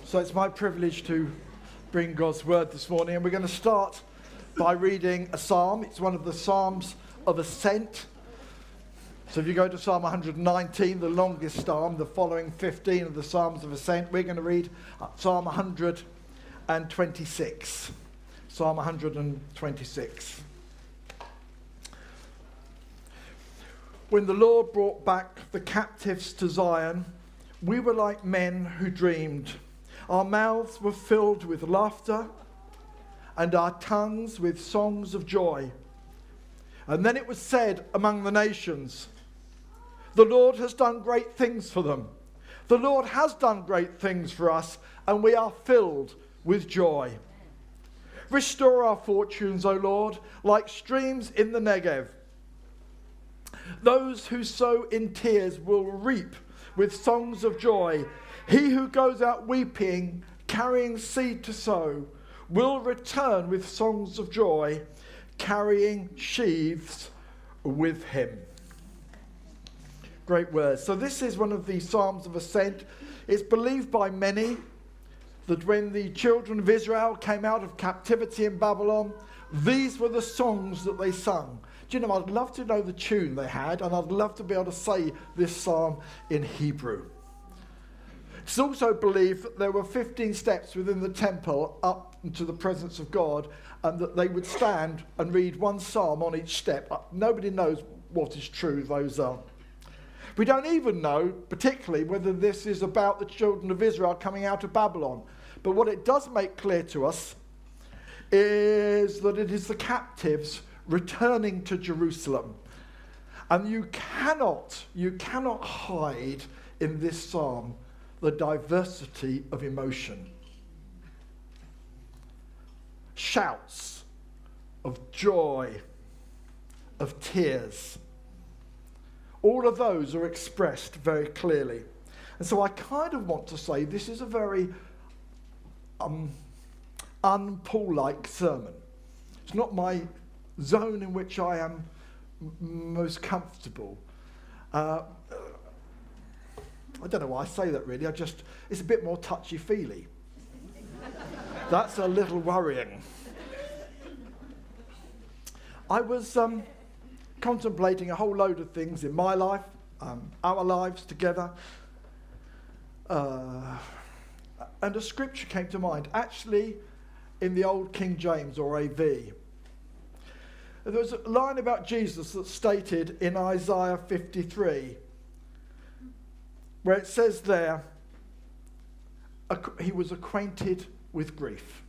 So it's my privilege to bring God's word this morning, and we're going to start by reading a psalm. It's one of the Psalms of Ascent. So if you go to Psalm 119, the longest psalm, the following 15 of the Psalms of Ascent, we're going to read Psalm 126. Psalm 126. When the Lord brought back the captives to Zion, we were like men who dreamed. Our mouths were filled with laughter and our tongues with songs of joy. And then it was said among the nations, the Lord has done great things for them. The Lord has done great things for us, and we are filled with joy. Restore our fortunes, O Lord, like streams in the Negev. Those who sow in tears will reap with songs of joy. He who goes out weeping, carrying seed to sow, will return with songs of joy, carrying sheaves with him. Great words. So this is one of the Psalms of Ascent. It's believed by many that when the children of Israel came out of captivity in Babylon, these were the songs that they sung. Do you know, I'd love to know the tune they had, and I'd love to be able to say this psalm in Hebrew. It's also believed that there were 15 steps within the temple up into the presence of God, and that they would stand and read one psalm on each step. Nobody knows what is true those are. We don't even know, particularly, whether this is about the children of Israel coming out of Babylon. But what it does make clear to us is that it is the captives returning to Jerusalem. And you cannot hide in this psalm the diversity of emotion. Shouts of joy, of tears. All of those are expressed very clearly. And so I kind of want to say this is a very un-Paul-like sermon. It's not my zone in which I am most comfortable. I don't know why I say that really. It's a bit more touchy-feely. That's a little worrying. I was contemplating a whole load of things in my life, our lives together. And a scripture came to mind, actually in the old King James or AV. There was a line about Jesus that's stated in Isaiah 53, where it says there, he was acquainted with grief.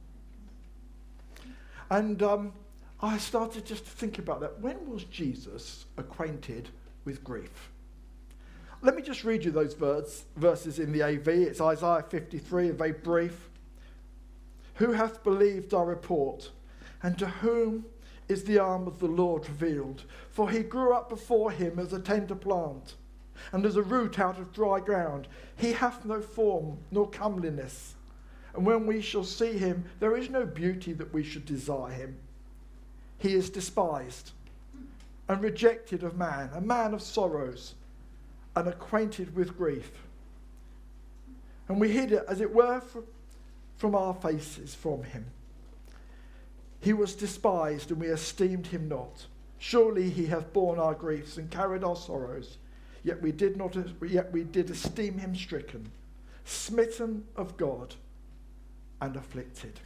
And I started just to think about that. When was Jesus acquainted with grief? Let me just read you those verses in the AV. It's Isaiah 53, very brief. Who hath believed our report, and to whom is the arm of the Lord revealed? For he grew up before him as a tender plant, and as a root out of dry ground. He hath no form nor comeliness, and when we shall see him, there is no beauty that we should desire him. He is despised and rejected of man, a man of sorrows and acquainted with grief. And we hid it, as it were, from our faces from him. He was despised, and we esteemed him not. Surely he hath borne our griefs and carried our sorrows. Yet we did esteem him stricken, smitten of God, and afflicted.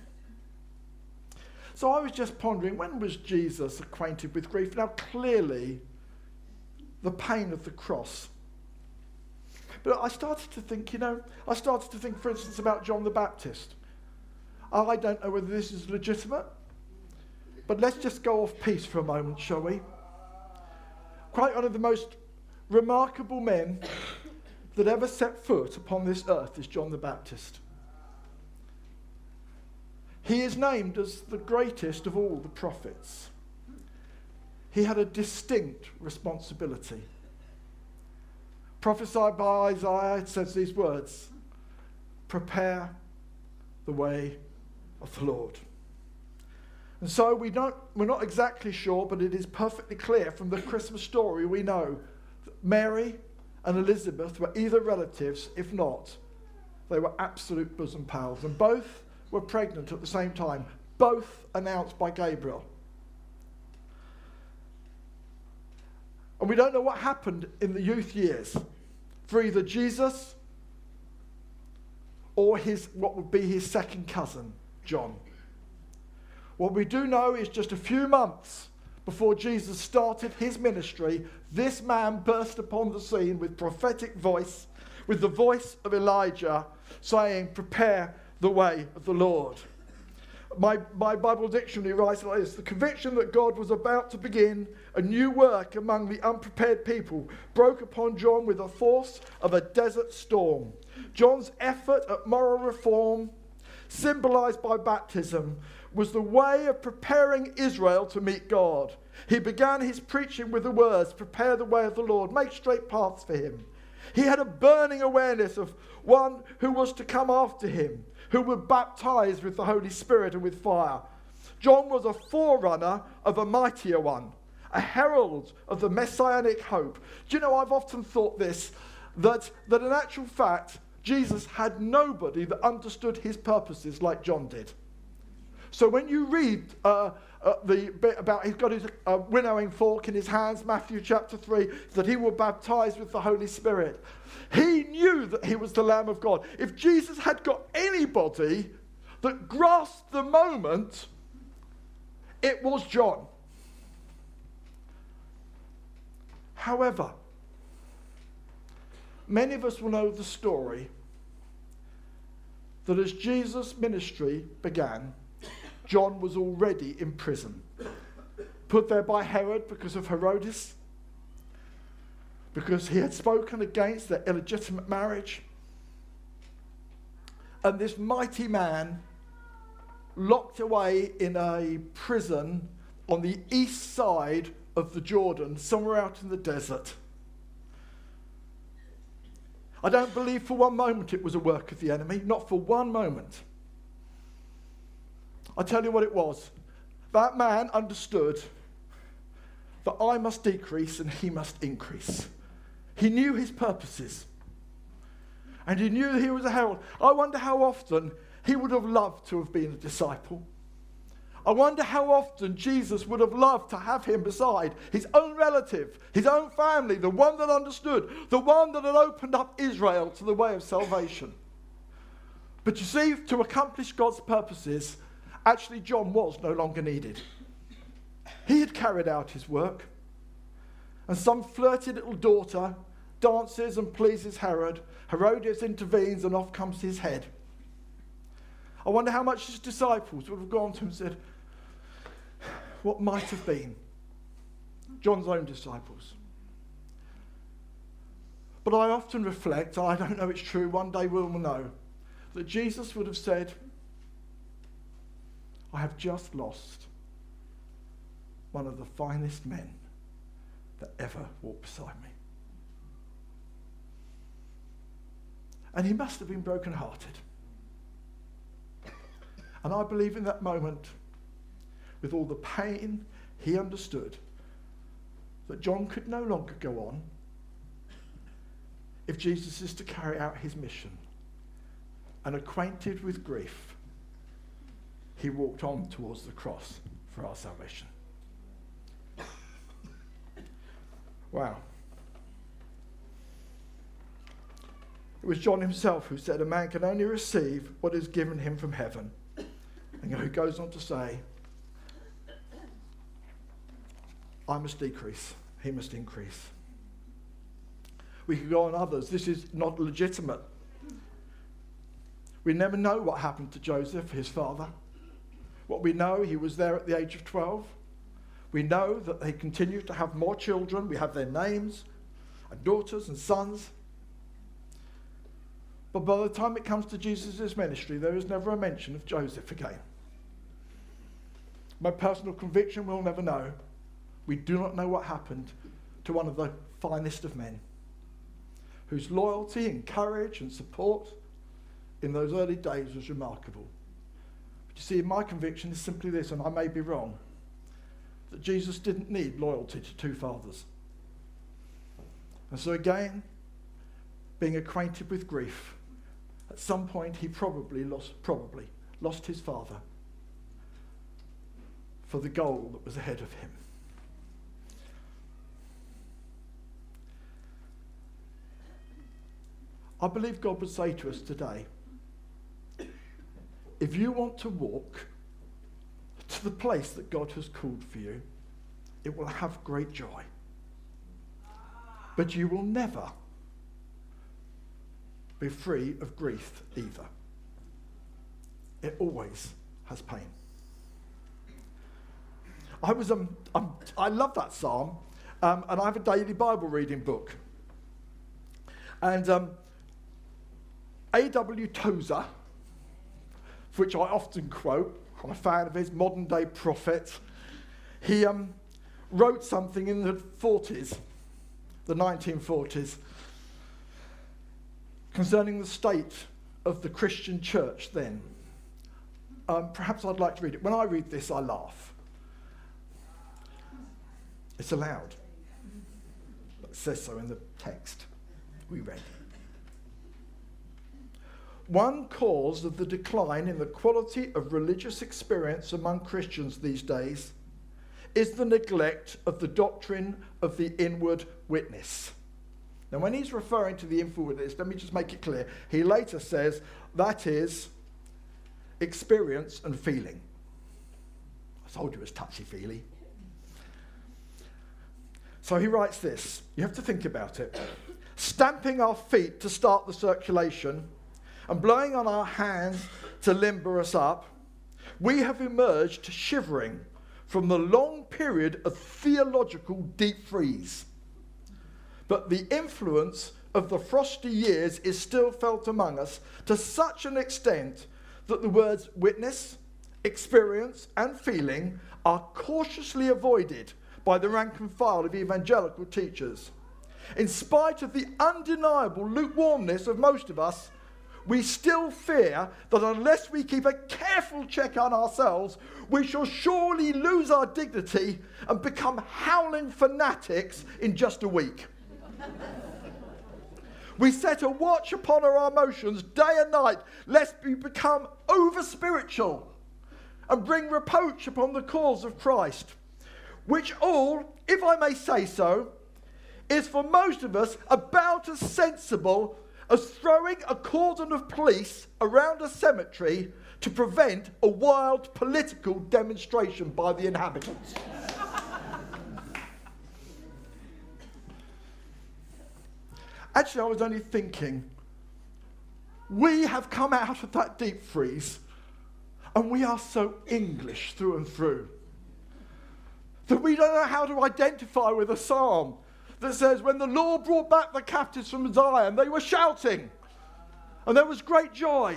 So I was just pondering, when was Jesus acquainted with grief? Now clearly, the pain of the cross. But I started to think, for instance, about John the Baptist. I don't know whether this is legitimate, but let's just go off piece for a moment, shall we? Quite one of the most remarkable men that ever set foot upon this earth is John the Baptist. He is named as the greatest of all the prophets. He had a distinct responsibility. Prophesied by Isaiah, it says these words, prepare the way of the Lord. And so we're not exactly sure, but it is perfectly clear from the Christmas story we know that Mary and Elizabeth were either relatives, if not they were absolute bosom pals, and both were pregnant at the same time, both announced by Gabriel. And we don't know what happened in the youth years for either Jesus or what would be his second cousin, John. What we do know is just a few months before Jesus started his ministry, this man burst upon the scene with prophetic voice, with the voice of Elijah, saying, "Prepare the way of the Lord." My Bible dictionary writes like this: the conviction that God was about to begin a new work among the unprepared people broke upon John with the force of a desert storm. John's effort at moral reform, symbolized by baptism, was the way of preparing Israel to meet God. He began his preaching with the words, "Prepare the way of the Lord, make straight paths for him." He had a burning awareness of one who was to come after him, who would baptize with the Holy Spirit and with fire. John was a forerunner of a mightier one, a herald of the messianic hope. Do you know, I've often thought this, that in actual fact, Jesus had nobody that understood his purposes like John did. So when you read the bit about he's got his winnowing fork in his hands, Matthew chapter 3, that he will baptize with the Holy Spirit. He knew that he was the Lamb of God. If Jesus had got anybody that grasped the moment, it was John. However, many of us will know the story that as Jesus' ministry began, John was already in prison, put there by Herod because of Herodias, because he had spoken against their illegitimate marriage. And this mighty man, locked away in a prison on the east side of the Jordan, somewhere out in the desert. I don't believe for one moment it was a work of the enemy, not for one moment. I tell you what it was. That man understood that I must decrease and he must increase. He knew his purposes. And he knew that he was a herald. I wonder how often he would have loved to have been a disciple. I wonder how often Jesus would have loved to have him beside his own relative, his own family, the one that understood, the one that had opened up Israel to the way of salvation. But you see, to accomplish God's purposes, actually, John was no longer needed. He had carried out his work. And some flirty little daughter dances and pleases Herod. Herodias intervenes and off comes his head. I wonder how much his disciples would have gone to him and said, what might have been? John's own disciples. But I often reflect, I don't know it's true, one day we'll know, that Jesus would have said, I have just lost one of the finest men that ever walked beside me. And he must have been brokenhearted. And I believe in that moment, with all the pain, he understood that John could no longer go on if Jesus is to carry out his mission. And acquainted with grief, he walked on towards the cross for our salvation. Wow. It was John himself who said, a man can only receive what is given him from heaven. And who goes on to say, I must decrease, he must increase. We could go on others. This is not legitimate. We never know what happened to Joseph, his father. What we know, he was there at the age of 12. We know that they continued to have more children. We have their names, and daughters and sons. But by the time it comes to Jesus' ministry, there is never a mention of Joseph again. My personal conviction, we'll never know. We do not know what happened to one of the finest of men, whose loyalty and courage and support in those early days was remarkable. But you see, my conviction is simply this, and I may be wrong, that Jesus didn't need loyalty to two fathers. And so again, being acquainted with grief, at at some point he probably lost his father for the goal that was ahead of him. I believe God would say to us today, if you want to walk to the place that God has called for you, it will have great joy. But you will never be free of grief either. It always has pain. I love that psalm, and I have a daily Bible reading book. And A.W. Tozer, which I often quote, I'm a fan of his, modern day prophet. He wrote something in the 40s, the 1940s, concerning the state of the Christian church then. Perhaps I'd like to read it. When I read this, I laugh. It's allowed. It says so in the text we read. One cause of the decline in the quality of religious experience among Christians these days is the neglect of the doctrine of the inward witness. Now, when he's referring to the inward witness, let me just make it clear. He later says that is experience and feeling. I told you it was touchy-feely. So he writes this. You have to think about it. Stamping our feet to start the circulation and blowing on our hands to limber us up, we have emerged shivering from the long period of theological deep freeze. But the influence of the frosty years is still felt among us to such an extent that the words witness, experience, and feeling are cautiously avoided by the rank and file of evangelical teachers. In spite of the undeniable lukewarmness of most of us, we still fear that unless we keep a careful check on ourselves, we shall surely lose our dignity and become howling fanatics in just a week. We set a watch upon our emotions day and night, lest we become over-spiritual and bring reproach upon the cause of Christ, which all, if I may say so, is for most of us about as sensible as throwing a cordon of police around a cemetery to prevent a wild political demonstration by the inhabitants. Actually, I was only thinking, we have come out of that deep freeze and we are so English through and through that we don't know how to identify with a psalm that says, when the Lord brought back the captives from Zion, they were shouting, and there was great joy.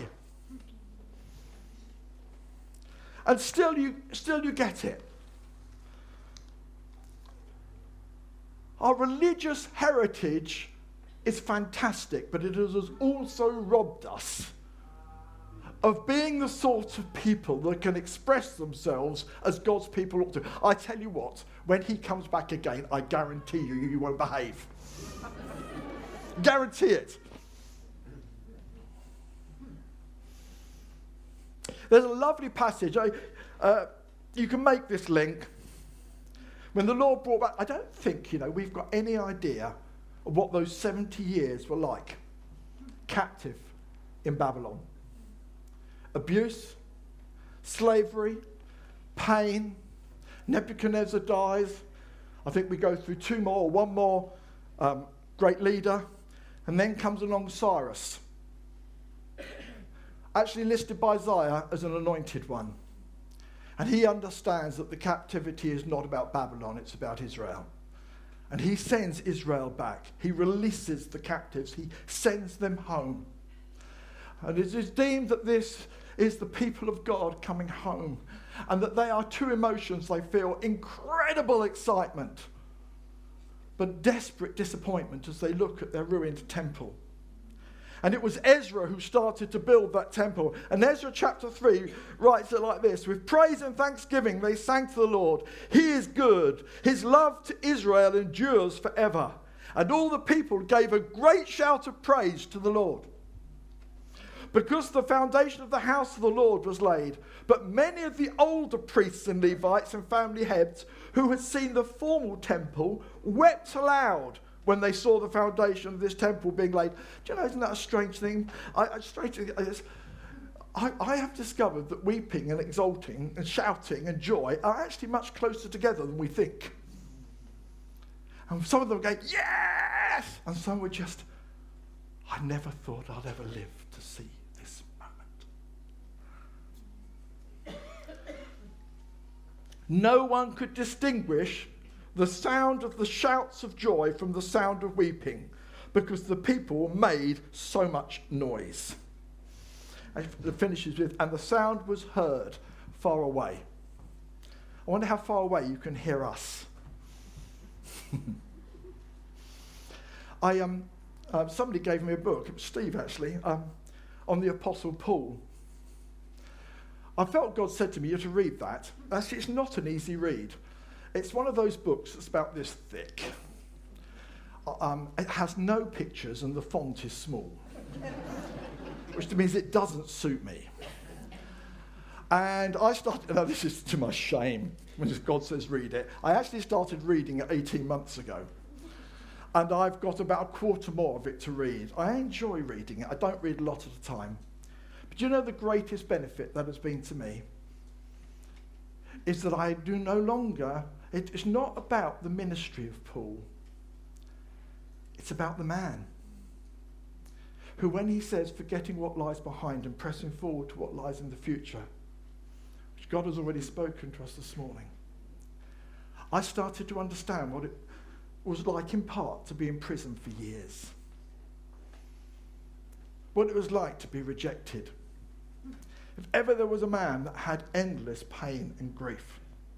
And still you get it. Our religious heritage is fantastic, but it has also robbed us of being the sort of people that can express themselves as God's people ought to. I tell you what, when he comes back again, I guarantee you won't behave. Guarantee it. There's a lovely passage. You can make this link. When the Lord brought back, I don't think, we've got any idea of what those 70 years were like. Captive in Babylon. Abuse, slavery, pain. Nebuchadnezzar dies. I think we go through one more great leader. And then comes along Cyrus. Actually listed by Isaiah as an anointed one. And he understands that the captivity is not about Babylon, it's about Israel. And he sends Israel back. He releases the captives. He sends them home. And it is deemed that this is the people of God coming home, and that they are two emotions they feel: incredible excitement, but desperate disappointment as they look at their ruined temple. And it was Ezra who started to build that temple. And Ezra chapter 3 writes it like this: with praise and thanksgiving they sang to the Lord. He is good. His love to Israel endures forever. And all the people gave a great shout of praise to the Lord. because the foundation of the house of the Lord was laid. But many of the older priests and Levites and family heads who had seen the formal temple wept aloud when they saw the foundation of this temple being laid. Do you know, isn't that a strange thing? I have discovered that weeping and exulting and shouting and joy are actually much closer together than we think. And some of them are going, yes! And some were just, I never thought I'd ever live to see this moment. No one could distinguish the sound of the shouts of joy from the sound of weeping, because the people made so much noise. And it finishes with, and the sound was heard far away. I wonder how far away you can hear us. Somebody gave me a book, it was Steve actually, on the Apostle Paul. I felt God said to me, you're to read that. Actually, it's not an easy read. It's one of those books that's about this thick. It has no pictures and the font is small, which means it doesn't suit me. And I started, now this is to my shame, when God says read it, I actually started reading it 18 months ago. And I've got about a quarter more of it to read. I enjoy reading it. I don't read a lot at a time. But you know the greatest benefit that has been to me is that I do no longer, it's not about the ministry of Paul. It's about the man who, when he says, forgetting what lies behind and pressing forward to what lies in the future, which God has already spoken to us this morning, I started to understand what it was like in part to be in prison for years. What it was like to be rejected. If ever there was a man that had endless pain and grief.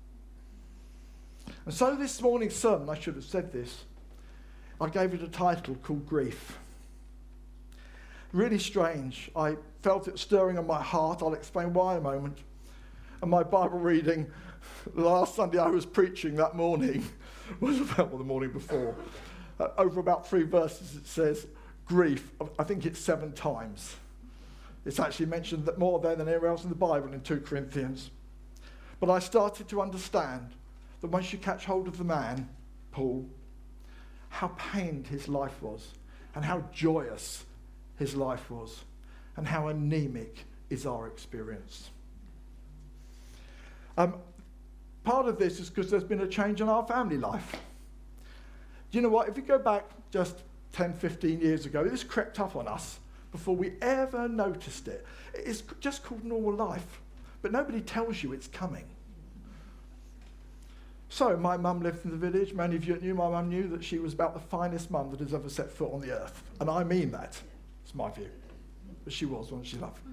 And so this morning's sermon, I should have said this, I gave it a title called Grief. Really strange. I felt it stirring in my heart. I'll explain why in a moment. And my Bible reading, last Sunday I was preaching that morning, was about the morning before. Over about 3 verses it says grief, I think it's 7 times. It's actually mentioned that more there than anywhere else in the Bible in 2 Corinthians. But I started to understand that once you catch hold of the man, Paul, how pained his life was, and how joyous his life was, and how anemic is our experience. Part of this is because there's been a change in our family life. Do you know what? If you go back just 10, 15 years ago, this crept up on us before we ever noticed it. It's just called normal life, but nobody tells you it's coming. So my mum lived in the village. Many of you knew my mum knew that she was about the finest mum that has ever set foot on the earth. And I mean that. It's my view. But she was one she loved.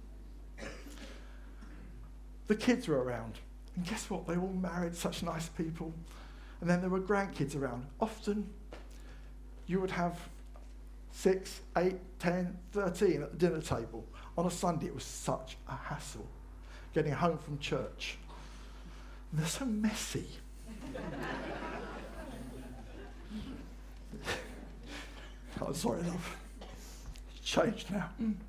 The kids were around. And guess what? They all married such nice people. And then there were grandkids around. Often you would have 6, 8, 10, 13 at the dinner table. On a Sunday, it was such a hassle getting home from church. And they're so messy. I'm sorry, love. It's changed now.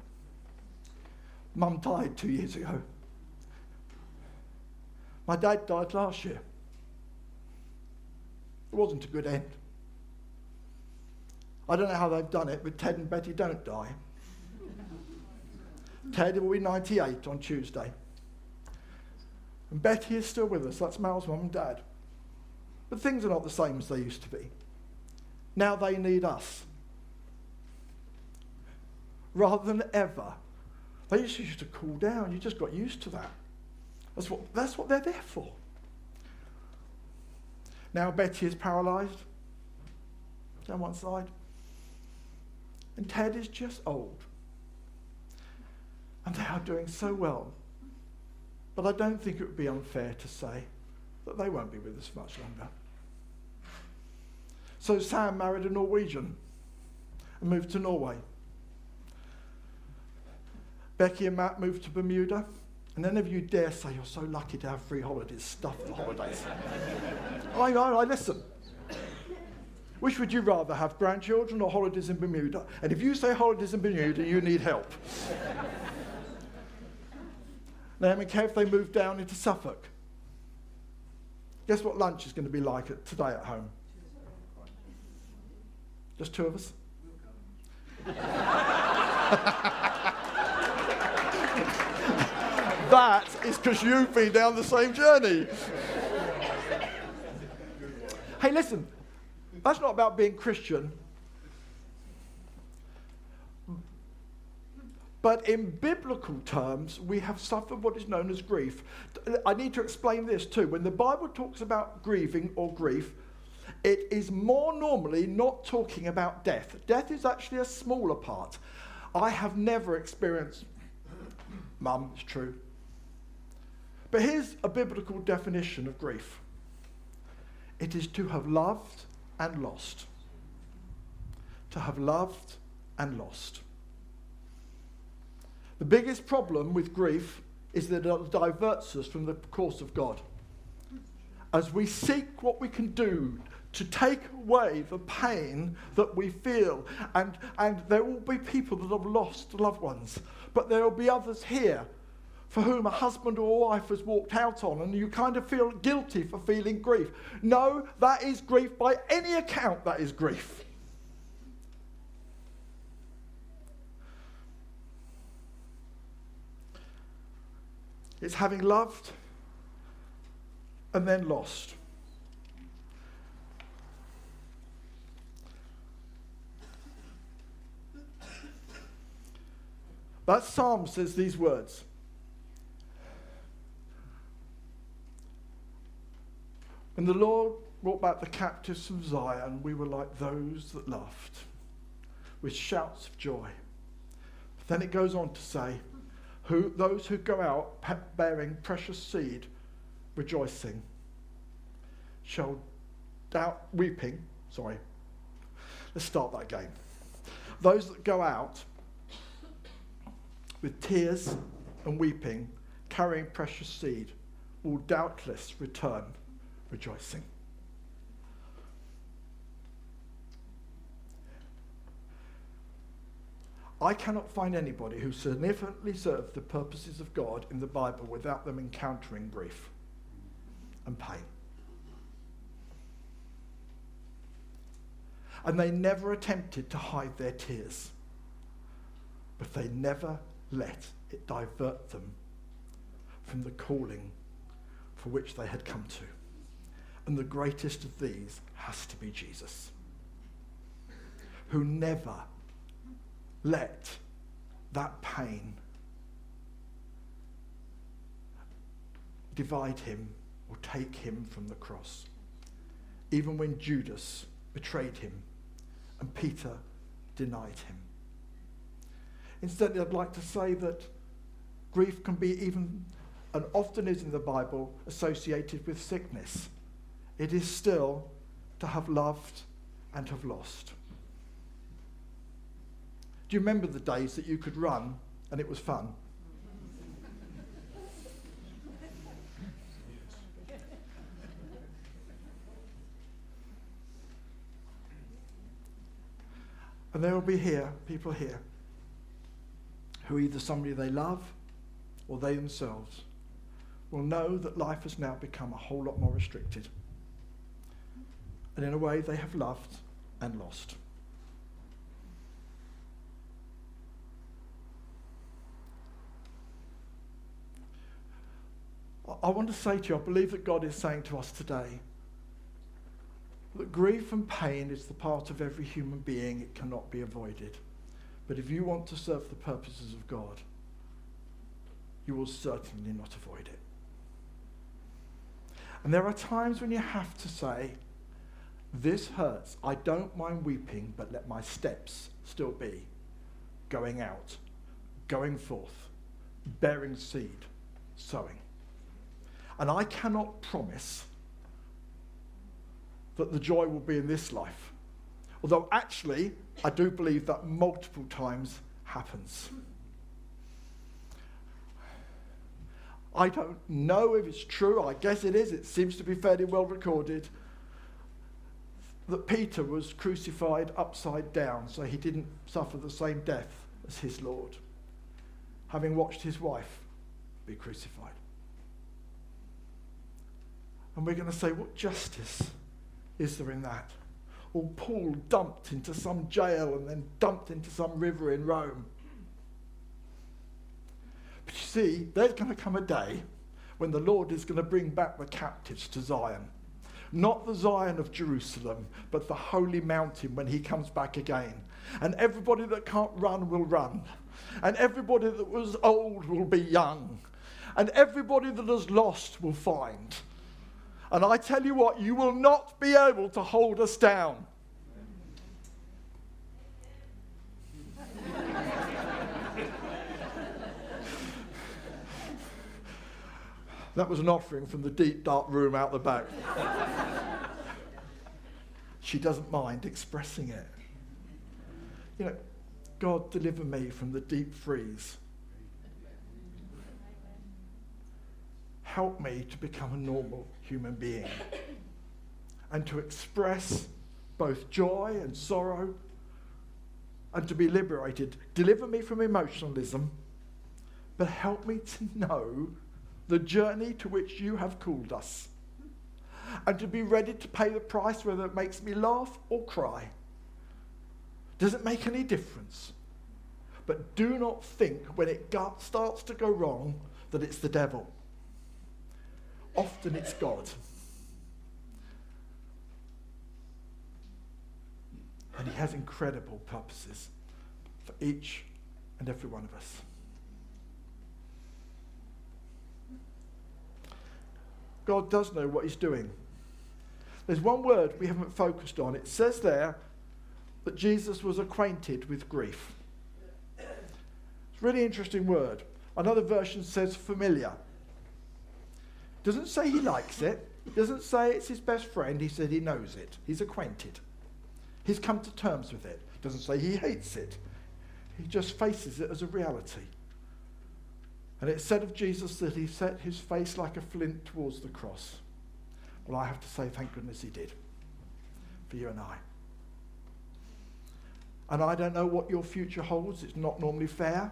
Mum died 2 years ago. My dad died last year. It wasn't a good end. I don't know how they've done it, but Ted and Betty don't die. Ted will be 98 on Tuesday. And Betty is still with us. That's Mal's mum and dad. But things are not the same as they used to be. Now they need us. Rather than ever. They used to cool down. You just got used to that. That's what they're there for. Now Betty is paralysed down one side. And Ted is just old. And they are doing so well. But I don't think it would be unfair to say that they won't be with us much longer. So Sam married a Norwegian and moved to Norway. Becky and Matt moved to Bermuda. And none of you dare say you're so lucky to have free holidays, stuff the holidays. I listen. Which would you rather have, grandchildren or holidays in Bermuda? And if you say holidays in Bermuda, you need help. Naomi and Kev, they moved down into Suffolk. Guess what lunch is going to be like today at home? Just two of us? That is because you've been down the same journey. Hey, listen, that's not about being Christian. But in biblical terms, we have suffered what is known as grief. I need to explain this too. When the Bible talks about grieving or grief, it is more normally not talking about death. Death is actually a smaller part. I have never experienced, Mum, it's true. But here's a biblical definition of grief. It is to have loved and lost. To have loved and lost. The biggest problem with grief is that it diverts us from the course of God. As we seek what we can do to take away the pain that we feel, and there will be people that have lost loved ones, but there will be others here for whom a husband or a wife has walked out on, and you kind of feel guilty for feeling grief. No, that is grief. By any account, that is grief. It's having loved and then lost. That psalm says these words. When the Lord brought back the captives from Zion, we were like those that laughed, with shouts of joy. But then it goes on to say, those who go out bearing precious seed, rejoicing, shall weeping. Let's start that again. Those that go out with tears and weeping, carrying precious seed, will doubtless return rejoicing. I cannot find anybody who significantly served the purposes of God in the Bible without them encountering grief and pain. And they never attempted to hide their tears, but they never let it divert them from the calling for which they had come to. And the greatest of these has to be Jesus, who never let that pain divide him or take him from the cross. Even when Judas betrayed him and Peter denied him. Instead, I'd like to say that grief can be even, and often is in the Bible, associated with sickness. It is still to have loved and have lost. Do you remember the days that you could run and it was fun? And there will be people here, who either somebody they love or they themselves will know that life has now become a whole lot more restricted. And in a way, they have loved and lost. I want to say to you, I believe that God is saying to us today that grief and pain is the part of every human being. It cannot be avoided. But if you want to serve the purposes of God, you will certainly not avoid it. And there are times when you have to say, this hurts. I don't mind weeping, but let my steps still be going out, going forth, bearing seed, sowing. And I cannot promise that the joy will be in this life. Although actually, I do believe that multiple times happens. I don't know if it's true. I guess it is. It seems to be fairly well recorded. that Peter was crucified upside down so he didn't suffer the same death as his Lord, having watched his wife be crucified. And we're going to say, what justice is there in that? Or Paul dumped into some jail and then dumped into some river in Rome. But you see, there's going to come a day when the Lord is going to bring back the captives to Zion. Not the Zion of Jerusalem, but the holy mountain when he comes back again. And everybody that can't run will run. And everybody that was old will be young. And everybody that is lost will find. And I tell you what, you will not be able to hold us down. That was an offering from the deep, dark room out the back. She doesn't mind expressing it. You know, God, deliver me from the deep freeze. Help me to become a normal human being and to express both joy and sorrow and to be liberated. Deliver me from emotionalism, but help me to know the journey to which you have called us, and to be ready to pay the price, whether it makes me laugh or cry. Doesn't make any difference. But do not think when it starts to go wrong that it's the devil. Often it's God. And he has incredible purposes for each and every one of us. God does know what he's doing. There's one word we haven't focused on. It says there that Jesus was acquainted with grief. It's a really interesting word. Another version says familiar. Doesn't say he likes it. Doesn't say it's his best friend. He said he knows it. He's acquainted. He's come to terms with it. Doesn't say he hates it. He just faces it as a reality. And it said of Jesus that he set his face like a flint towards the cross. Well, I have to say, thank goodness he did. For you and I. And I don't know what your future holds. It's not normally fair.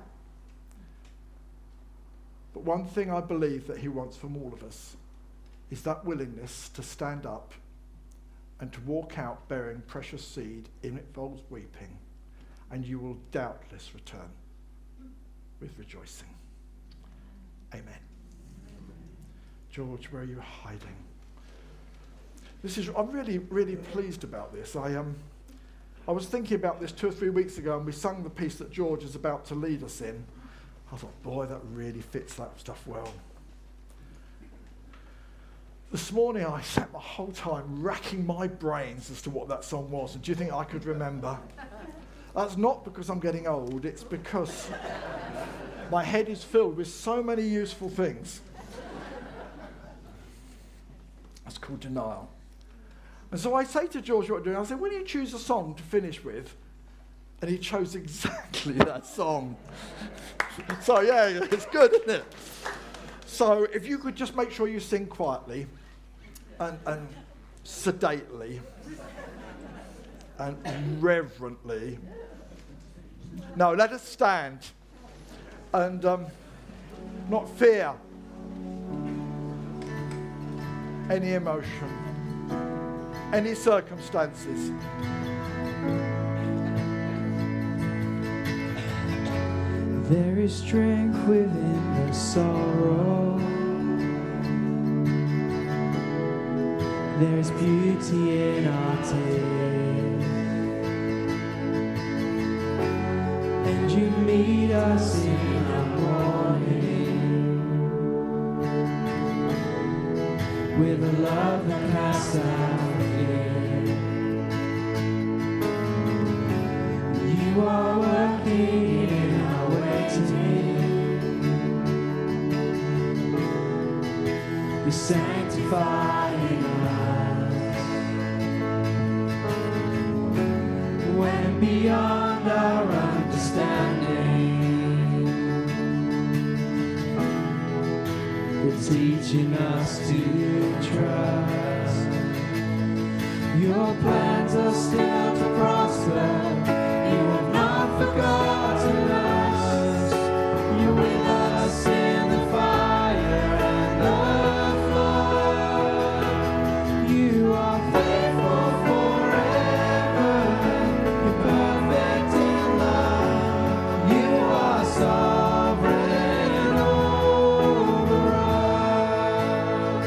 But one thing I believe that he wants from all of us is that willingness to stand up and to walk out bearing precious seed. It involves weeping. And you will doubtless return with rejoicing. Amen. George, where are you hiding? I'm really, really pleased about this. I was thinking about this 2 or 3 weeks ago, and we sung the piece that George is about to lead us in. I thought, boy, that really fits that stuff well. This morning, I sat the whole time racking my brains as to what that song was. And do you think I could remember? That's not because I'm getting old. It's because my head is filled with so many useful things. That's called denial. And so I say to George what I'm doing. I say, will you choose a song to finish with? And he chose exactly that song. So yeah, it's good, isn't it? So if you could just make sure you sing quietly and sedately and reverently. No, let us stand. And not fear any emotion, any circumstances. There is strength within the sorrow. There is beauty in our tears. And you meet us in the morning with a love that casts out fear. You are working in our waiting. You're sanctifying us when beyond our understanding. You're teaching us to trust Your plans are still to prosper. You have not forgotten us. You're with us in the fire and the flood. You are faithful forever. You're perfect in love. You are sovereign over us.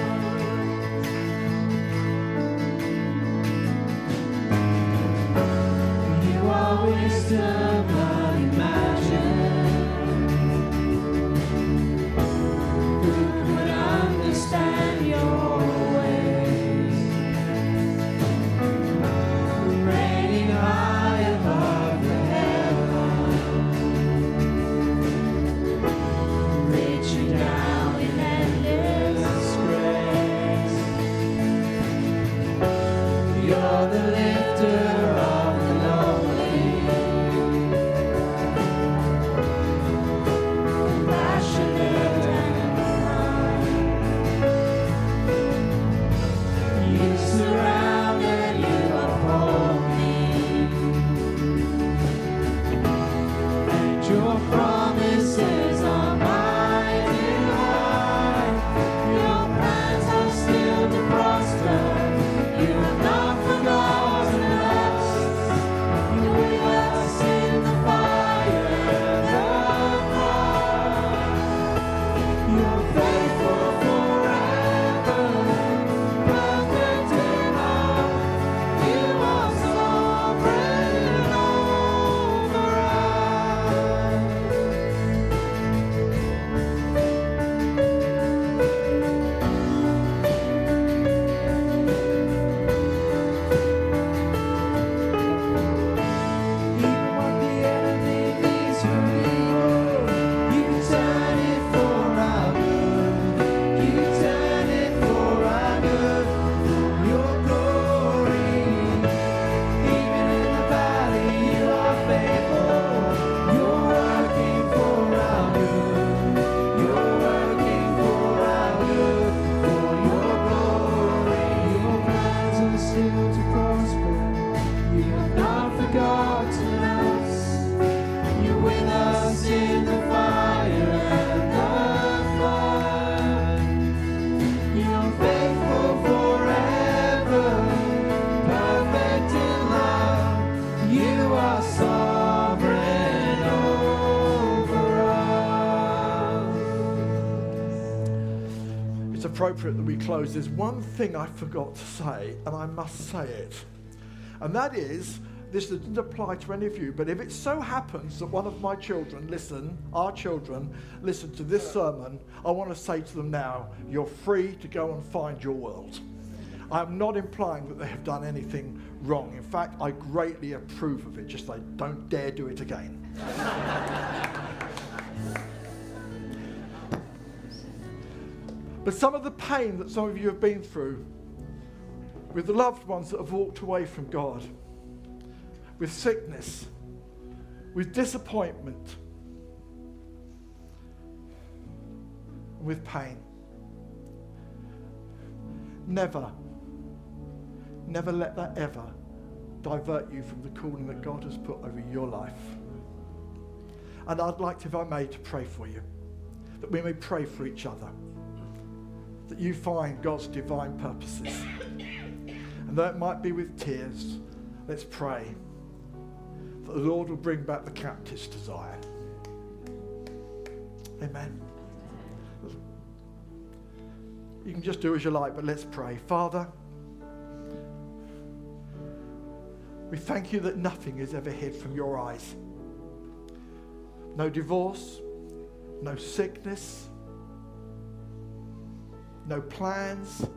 You are wisdom unimagined. Who could understand your ways? Reigning high above the heavens, reaching down in endless grace. You're the lifter of the lonely, passionate and kind. You surround and you uphold me, and your promises are mighty high. Your plans are still to prosper. You have not forgotten us. You're with us in the fire and the flood. You're faithful forever, perfect in love. You are sovereign over Even what the enemy means for evil, you turn it for our good. You turn it for our good, for your glory. Even in the valley, you are faithful. You're working for our good. You're working for our good, for your glory. Your plans are still to prosper. You have not forgotten us. You're with us in the fire and the flood. You're faithful forever, perfect in love. You are sovereign over us. It's appropriate that we close. There's one thing I forgot to say, and I must say it. And that is, this doesn't apply to any of you, but if it so happens that one of my children our children listen to this sermon, I want to say to them now, you're free to go and find your world. I'm not implying that they have done anything wrong. In fact, I greatly approve of it, just they don't dare do it again. But some of the pain that some of you have been through, with the loved ones that have walked away from God, with sickness, with disappointment, with pain. Never let that ever divert you from the calling that God has put over your life. And I'd like to, if I may, to pray for you, that we may pray for each other, that you find God's divine purposes. And though it might be with tears, let's pray that the Lord will bring back the captives to Zion. Amen. You can just do as you like, but let's pray. Father, we thank you that nothing is ever hid from your eyes. No divorce, no sickness, no plans.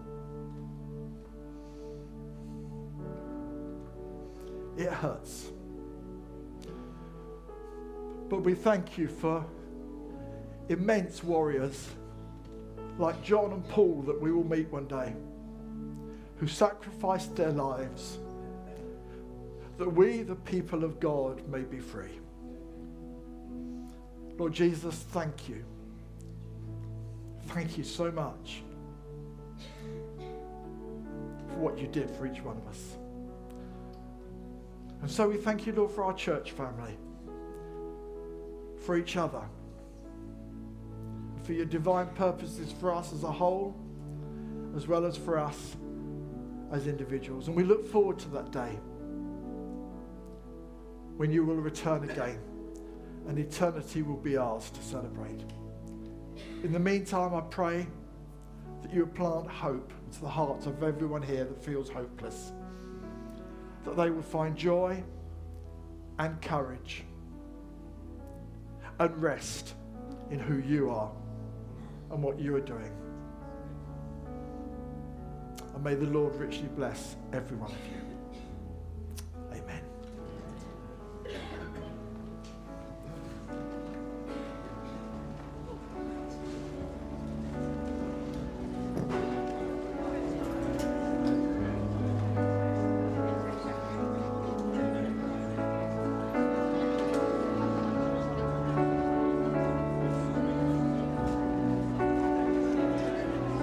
It hurts. But we thank you for immense warriors like John and Paul that we will meet one day, who sacrificed their lives that we, the people of God, may be free. Lord Jesus, thank you. Thank you so much for what you did for each one of us. And so we thank you, Lord, for our church family, for each other, for your divine purposes for us as a whole, as well as for us as individuals. And we look forward to that day when you will return again and eternity will be ours to celebrate. In the meantime, I pray that you will plant hope into the hearts of everyone here that feels hopeless, that they will find joy and courage and rest in who you are and what you are doing. And may the Lord richly bless every one of you.